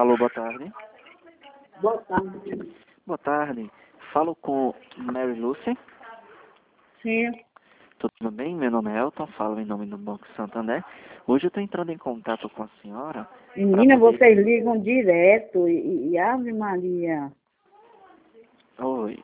Alô, boa tarde. Boa tarde. Boa tarde. Falo com Mary Lucy. Sim. Tudo bem? Meu nome é Elton, falo em nome do Banco Santander. Hoje eu estou entrando em contato com a senhora. Menina, poder... vocês ligam direto e Ave Maria. Oi.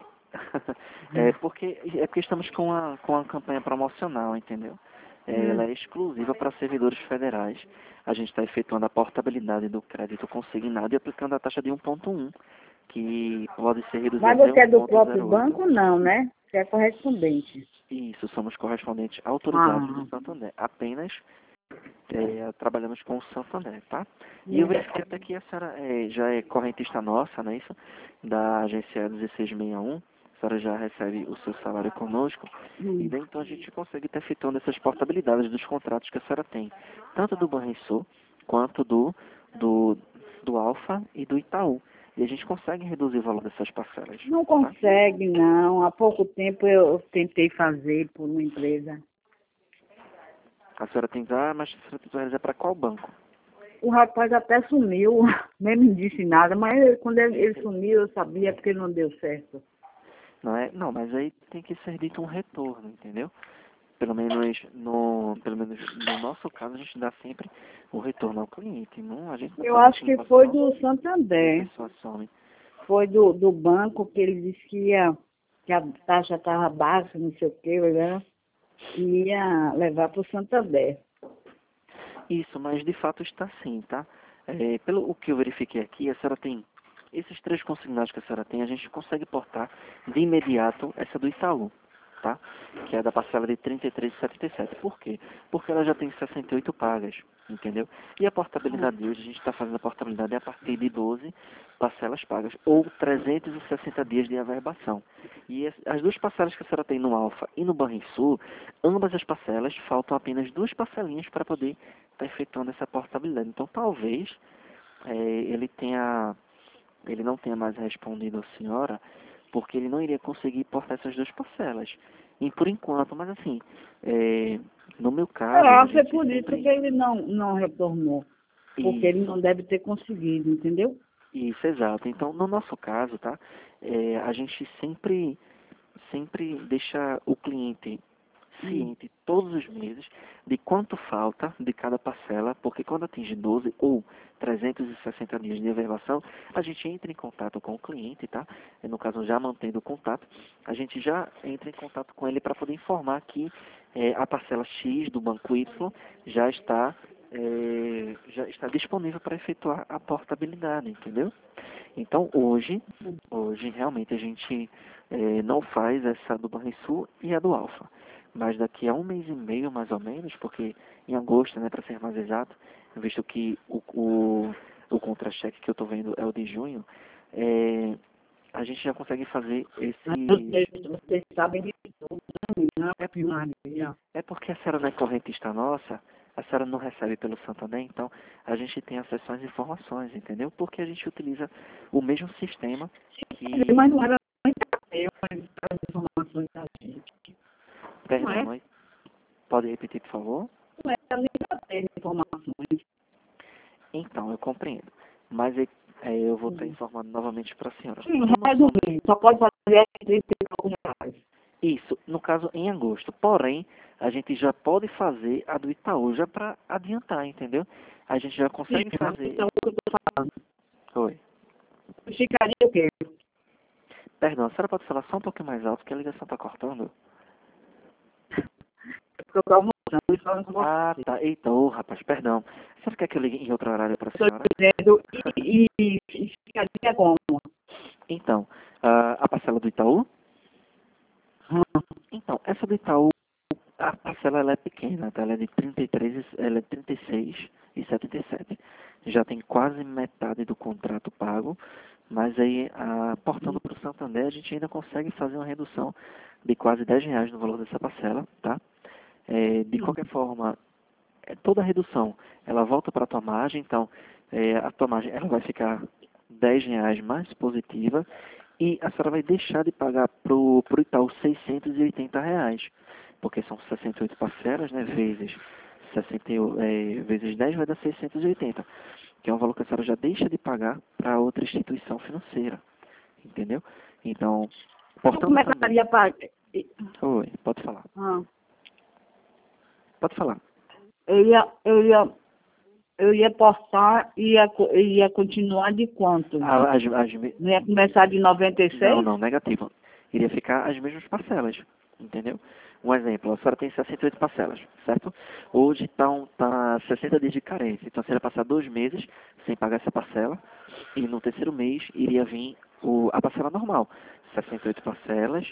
É porque estamos com a campanha promocional, entendeu? Ela é exclusiva para servidores federais. A gente está efetuando a portabilidade do crédito consignado e aplicando a taxa de 1,1, que pode ser reduzida Mas até você é do 1,08. próprio banco, não, né? Você é correspondente. Isso, somos correspondentes autorizados do Ah. Santander. Apenas trabalhamos com o Santander, tá? E eu verifiquei até que a senhora já é correntista nossa, não é isso? Da agência 1661. A senhora já recebe o seu salário conosco. E daí então a gente consegue estar efetuando essas portabilidades dos contratos que a senhora tem. Tanto do Banrisul, quanto do Alfa e do Itaú. E a gente consegue reduzir o valor dessas parcelas. Não Tá? consegue, não. Há pouco tempo eu tentei fazer por uma empresa. A senhora tem mas a senhora tem que realizar para qual banco? O rapaz até sumiu, nem me disse nada, mas quando ele sumiu eu sabia porque não deu certo. Não é? Não, mas aí tem que ser dito um retorno, entendeu? Pelo menos no nosso caso a gente dá sempre o retorno ao cliente, não? A gente não Eu faz acho que foi do e a Santander. pessoa some. Foi do banco que ele disse que a taxa estava baixa, não sei o que, né? E ia levar para o Santander. Isso, mas de fato está sim, tá? Pelo o que eu verifiquei aqui, a senhora tem esses 3 consignados que a senhora tem, a gente consegue portar de imediato essa do Itaú, tá? Que é da parcela de 33,77. Por quê? Porque ela já tem 68 pagas, entendeu? E a portabilidade de hoje, a gente está fazendo a portabilidade a partir de 12 parcelas pagas, ou 360 dias de averbação. E as 2 parcelas que a senhora tem no Alfa e no Banrisul, ambas as parcelas, faltam apenas 2 parcelinhas para poder estar efetuando essa portabilidade. Então, talvez ele não tenha mais respondido a senhora, porque ele não iria conseguir portar essas 2 parcelas. E por enquanto, mas assim, no meu caso... Eu a acho que é gente por isso sempre... que ele não retornou. Porque ele não deve ter conseguido, entendeu? Isso, exato. Então, no nosso caso, tá? A gente sempre deixa o cliente ciente todos os meses de quanto falta de cada parcela, porque quando atinge 12 ou 360 dias de averbação, a gente entra em contato com o cliente, tá? No caso, já mantendo o contato, a gente já entra em contato com ele para poder informar que a parcela X do banco Y já está disponível para efetuar a portabilidade, entendeu? Então, hoje realmente a gente não faz essa do Banrisul e a do Alfa. Mas daqui a 1 mês e meio, mais ou menos, porque em agosto, né, para ser mais exato, visto que o contra-cheque que eu estou vendo é o de junho, a gente já consegue fazer Vocês sabem de tudo, né? É porque a senhora não é correntista nossa, a senhora não recebe pelo Santander, então a gente tem acesso às informações, entendeu? Porque a gente utiliza o mesmo sistema que... Mas não era nem as informações da gente. Perdão, mas pode repetir, por favor? Não era nem as informações. Então, eu compreendo. Mas eu vou estar informando novamente para a senhora. Sim, resumindo, só pode fazer 30 e poucos reais. Isso, no caso em agosto. Porém, a gente já pode fazer a do Itaú, já para adiantar, entendeu? A gente já consegue fazer... Então, o que eu estou falando? Oi. Ficaria o quê? Perdão, a senhora pode falar só um pouquinho mais alto, que a ligação está cortando? Porque eu estou almoçando e falando com você. Ah, tá. Eita, ô, rapaz, perdão. A senhora quer que eu ligue em outro horário para a Estou senhora? dizendo, e ficaria como? Então, a parcela do Itaú? Então, essa do Itaú, a parcela ela é pequena, tá? Ela é de 33, ela é 36,77. Já tem quase metade do contrato pago, mas aí, portando para o Santander, a gente ainda consegue fazer uma redução de quase R$ 10 no valor dessa parcela, tá? De qualquer forma, toda a redução, ela volta para a tua margem, então, a tua margem ela vai ficar R$ 10 mais positiva, e a senhora vai deixar de pagar pro Itaú R$ 680, porque são 68 parcelas, né, vezes 60, vezes 10 vai dar 680. que é um valor que a senhora já deixa de pagar para outra instituição financeira, entendeu? Então, Como portanto também... começaria a pagar? Oi, pode falar. Ah, Pode falar. eu ia, eu ia, eu ia postar e ia continuar de quanto? Não ia começar de Não, 96? não, negativo. Iria ficar as mesmas parcelas, entendeu? Um exemplo, a senhora tem 68 parcelas, certo? Hoje tá 60 dias de carência, então você ia passar 2 meses sem pagar essa parcela, e no terceiro mês iria vir a parcela normal, 68 parcelas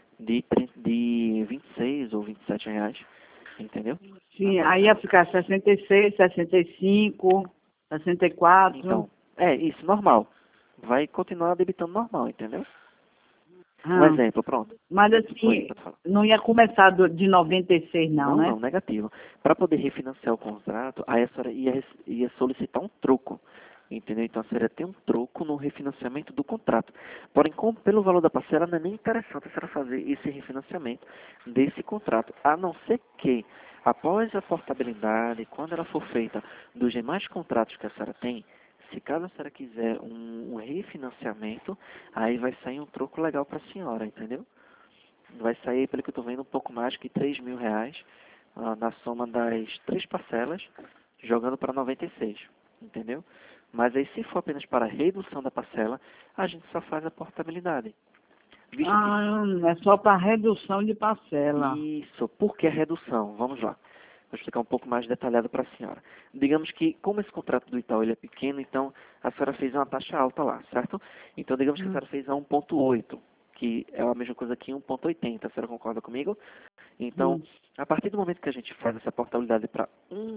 de 26 ou 27 reais, entendeu? Sim, aí ia ficar 66, 65, 64. Então, isso, normal. Vai continuar debitando normal, entendeu? Um Ah, exemplo, pronto. mas Oi, assim, pode falar. não ia começar de 96 não, Não, né? não, negativo. Para poder refinanciar o contrato, aí a senhora ia solicitar um troco, entendeu? Então a senhora ia ter um troco no refinanciamento do contrato. Porém, pelo valor da parcela, não é nem interessante a senhora fazer esse refinanciamento desse contrato, a não ser que, após a portabilidade, quando ela for feita dos demais contratos que a senhora tem, se caso a senhora quiser um refinanciamento, aí vai sair um troco legal para a senhora, entendeu? Vai sair, pelo que eu estou vendo, um pouco mais que 3 mil reais na soma das 3 parcelas, jogando para 96, entendeu? Mas aí, se for apenas para a redução da parcela, a gente só faz a portabilidade. Visto que Ah, é só para redução de parcela. isso, por que a redução? Vamos lá. Vou explicar um pouco mais detalhado para a senhora. Digamos que, como esse contrato do Itaú ele é pequeno, então a senhora fez uma taxa alta lá, certo? Então, digamos que a senhora fez a 1,8, que é a mesma coisa que 1,80. A senhora concorda comigo? Então, Hum. a partir do momento que a gente faz essa portabilidade para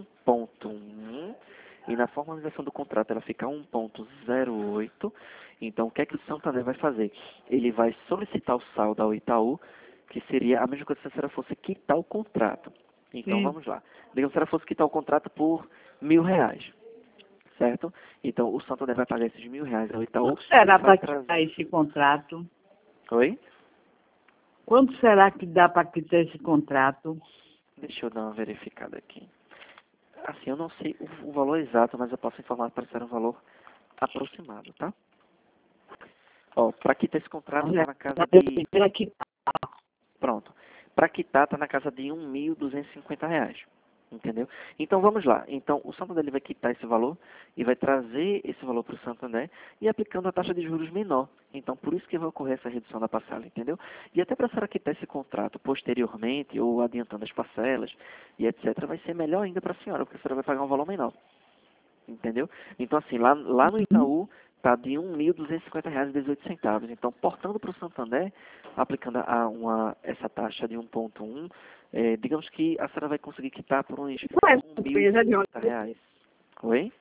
1,1, e na formalização do contrato ela fica 1,08, então o que é que o Santander vai fazer? Ele vai solicitar o saldo ao Itaú, que seria a mesma coisa se a senhora fosse quitar o contrato. Então Sim. vamos lá. Digamos que a senhora fosse quitar o contrato por R$ 1.000, certo? Então o Santander vai pagar esses R$ 1.000 ao Itaú Quanto e será vai para quitar trazer... esse contrato? Oi? Quanto será que dá para quitar esse contrato? Deixa eu dar uma verificada aqui. Assim, eu não sei o valor exato, mas eu posso informar para ser um valor aproximado, tá? Ó, para quitar esse contrato está Olha, na casa eu de... queria quitar. Pronto. Para quitar está na casa de R$ 1.250. Entendeu? Então vamos lá. Então o Santander ele vai quitar esse valor e vai trazer esse valor para o Santander e aplicando a taxa de juros menor. Então por isso que vai ocorrer essa redução da parcela, entendeu? E até para a senhora quitar esse contrato posteriormente ou adiantando as parcelas e etc. vai ser melhor ainda para a senhora, porque a senhora vai pagar um valor menor. Entendeu? Então, assim, lá no Itaú está de R$ 1.250,18. Então, portando para o Santander, aplicando essa taxa de 1,1, digamos que a senhora vai conseguir quitar por uns Qual é a empresa de onde? R$ 1.050. Oi?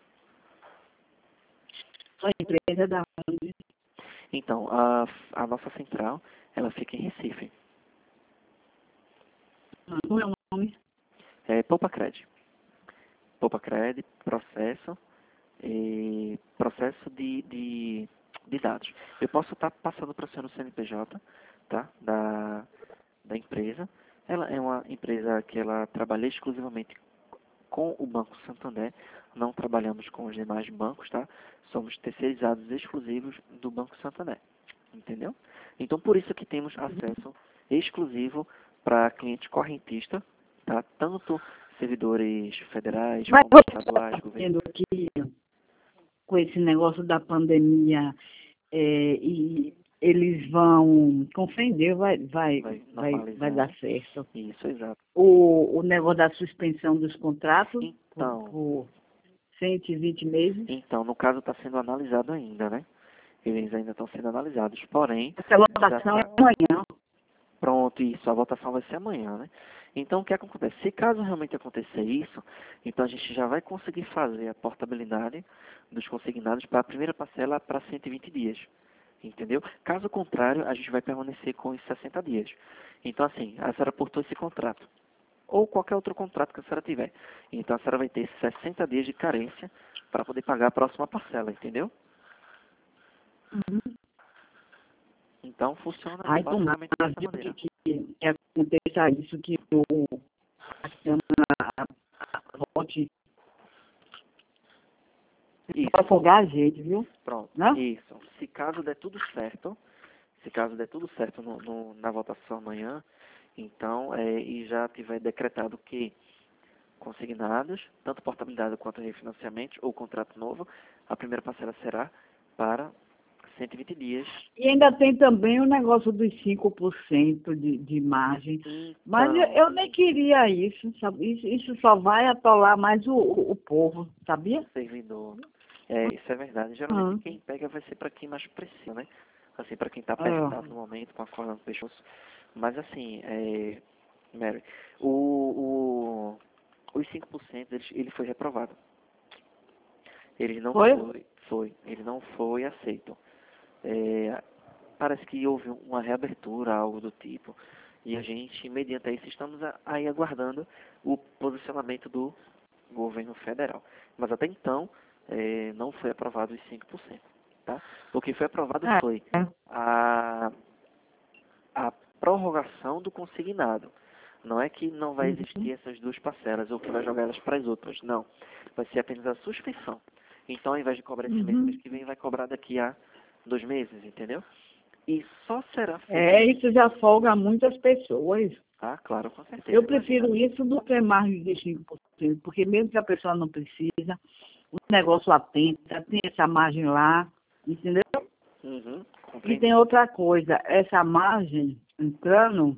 Sua empresa da onde? Então, a nossa central, ela fica em Recife. Como é o nome? Poupa Cred. Poupa Cred, processo de dados. Eu posso estar passando para o senhor no CNPJ, tá? Da empresa. Ela é uma empresa que ela trabalha exclusivamente com o Banco Santander. Não trabalhamos com os demais bancos, tá? Somos terceirizados exclusivos do Banco Santander. Entendeu? Então, por isso que temos acesso exclusivo para clientes correntistas, tá? Tanto servidores federais Mas como você está estaduais, governo. vendo que com esse negócio da pandemia e eles vão, com fé em Deus, Vai vai dar normalizar. certo. Isso, exato. O negócio da suspensão dos contratos Então, por 120 meses. então, no caso está sendo analisado ainda, né? Eles ainda estão sendo analisados. Porém, Essa já votação é tá amanhã. pronto isso, a votação vai ser amanhã, né? Então, o que acontece? Se caso realmente acontecer isso, então a gente já vai conseguir fazer a portabilidade dos consignados para a primeira parcela para 120 dias. Entendeu? Caso contrário, a gente vai permanecer com os 60 dias. Então, assim, a senhora portou esse contrato. Ou qualquer outro contrato que a senhora tiver. Então, a senhora vai ter 60 dias de carência para poder pagar a próxima parcela, entendeu? Uhum. Então, funciona Ai, tomara basicamente dessa maneira. que aconteça isso, que a Câmara vote Isso. Pra afogar a gente, viu? Pronto. Né? Isso. Se caso der tudo certo, na votação amanhã, então, e já tiver decretado que consignados, tanto portabilidade quanto refinanciamento ou contrato novo, a primeira parcela será para 120 dias. E ainda tem também o negócio dos 5% de margem. Mas Então, eu nem queria isso, sabe? Isso só vai atolar mais o povo, sabia? servidor. Isso é verdade. Ah. Geralmente quem pega vai ser para quem mais precisa, né? Assim, para quem está É. apertado no momento, com a corda no pescoço. Mas assim, Mary, os 5% ele foi reprovado. Ele não Foi? ele não foi aceito. Parece que houve uma reabertura, algo do tipo. E a gente, mediante isso, estamos aí aguardando o posicionamento do governo federal. Mas até então, não foi aprovado os 5%. Tá? O que foi aprovado foi É. a prorrogação do consignado. Não é que não vai Uhum. existir essas duas parcelas ou que vai jogar elas para as outras. Não. Vai ser apenas a suspensão. Então, ao invés de cobrar esse mês que vem, vai cobrar daqui a 2 meses, entendeu? E só será feito. Isso já folga muitas pessoas. Ah, claro, com certeza. Eu prefiro isso do que margem de 5%, porque mesmo que a pessoa não precisa, o negócio atenta, tem essa margem lá, entendeu? Uhum, E tem outra coisa, essa margem entrando,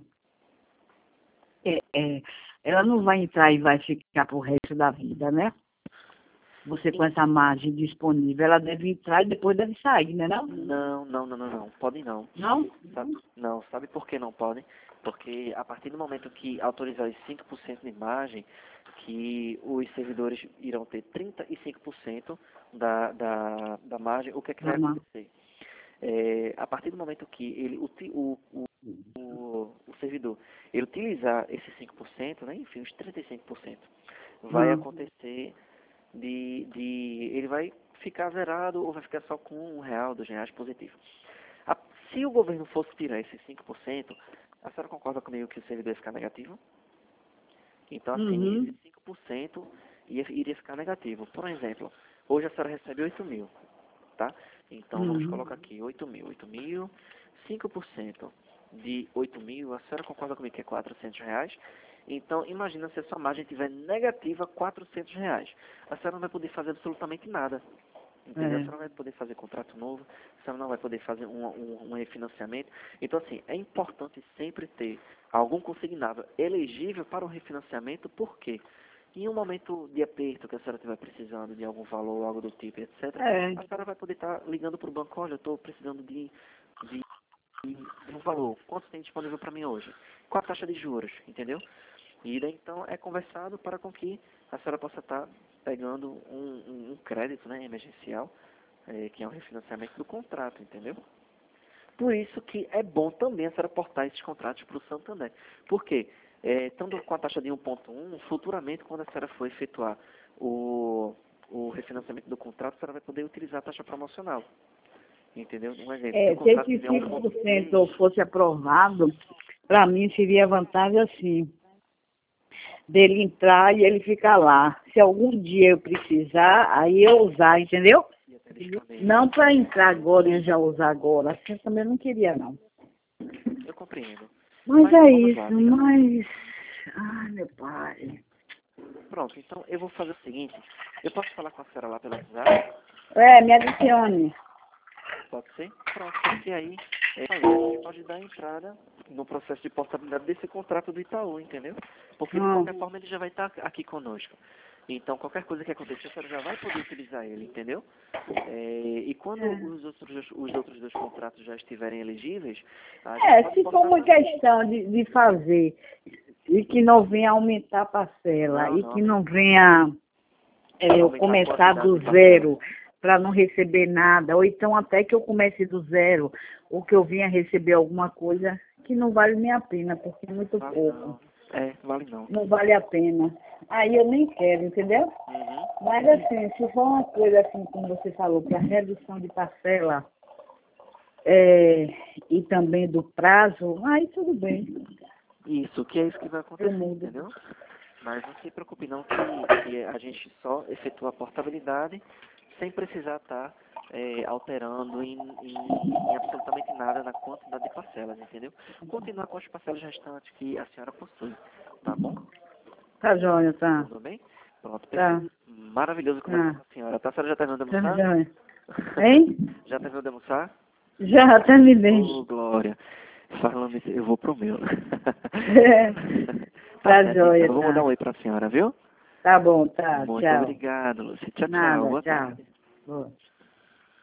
ela não vai entrar e vai ficar pro resto da vida, né? Você com essa margem disponível, ela deve entrar e depois deve sair, né não? Não. Podem não. Não? Não, sabe por que não podem? Porque a partir do momento que autorizar os 5% de margem, que os servidores irão ter 35% da margem, o que é que vai acontecer? A partir do momento que o servidor ele utilizar esses 5%, né, enfim, os 35%, vai acontecer ele vai ficar zerado ou vai ficar só com R$1, R$2 positivo. Se o governo fosse tirar esses 5%, a senhora concorda comigo que o servidor ia ficar negativo? Então, assim, esses 5% iria ficar negativo. Por exemplo, hoje a senhora recebe 8 mil, tá? Então, vamos colocar aqui 8 mil, 5% de 8 mil, a senhora concorda comigo que é R$400? Então, imagina se a sua margem estiver negativa R$400. A senhora não vai poder fazer absolutamente nada. Entendeu? A senhora não vai poder fazer contrato novo, a senhora não vai poder fazer um refinanciamento. Então, assim, é importante sempre ter algum consignado elegível para o refinanciamento, porque em um momento de aperto que a senhora estiver precisando de algum valor, algo do tipo, etc., a senhora vai poder estar ligando para o banco, olha, eu estou precisando de um valor, quanto tem disponível para mim hoje? Qual a taxa de juros, entendeu? E daí, então, é conversado para com que a senhora possa estar pegando um crédito, né, emergencial, que é um refinanciamento do contrato, entendeu? Por isso que é bom também a senhora portar esses contratos para o Santander. Por quê? Estando com a taxa de 1,1, futuramente, quando a senhora for efetuar o refinanciamento do contrato, a senhora vai poder utilizar a taxa promocional. Entendeu? Um exemplo, se o Se contrato esse tiver 5% fosse aprovado, para mim seria vantagem assim, dele entrar e ele ficar lá. Se algum dia eu precisar, aí eu usar, entendeu? Não para entrar agora e já usar agora. Assim eu também não queria, não. Eu compreendo. Mas é vamos lá, isso, amiga. mas... Ai, meu pai. Pronto, então eu vou fazer o seguinte. Eu posso falar com a senhora lá pelo WhatsApp? Me adicione. Pode ser? Pronto, porque aí a gente pode dar entrada no processo de portabilidade desse contrato do Itaú, entendeu? Porque de qualquer forma ele já vai estar aqui conosco. Então qualquer coisa que acontecer, a senhora já vai poder utilizar ele, entendeu? E quando os outros dois contratos já estiverem elegíveis, a gente pode Se for uma portar... questão de fazer e que não venha aumentar a parcela e que não venha eu aumentar a começar quantidade do de zero parcelas, né? para não receber nada, ou então até que eu comece do zero, ou que eu venha receber alguma coisa que não vale nem a pena, porque é muito Vale pouco. não. Vale não. Não vale a pena. Aí eu nem quero, entendeu? Mas assim, se for uma coisa assim, como você falou, para redução de parcela e também do prazo, aí tudo bem. Isso, que é isso que vai acontecer, Eu mudo. entendeu? Mas não se preocupe não que a gente só efetua a portabilidade sem precisar estar alterando em absolutamente nada na quantidade de parcelas, entendeu? Continuar com as parcelas restantes que a senhora possui, tá bom? Tá joia, tá. Tudo bem? Pronto, Tá. perfeito. Maravilhoso conversar com a senhora, tá? A senhora já terminou de Tá almoçar? joia. Hein? Já terminou de almoçar? Já terminei. Ô, Glória. Falando isso, eu vou pro meu. Tá certo, joia, então. Eu vou mandar tá. um oi pra senhora, viu? Tá bom, tá. Muito Tchau. obrigado, Lúcia. Tchau, tchau. Nada, Boa tchau. tarde. Boa.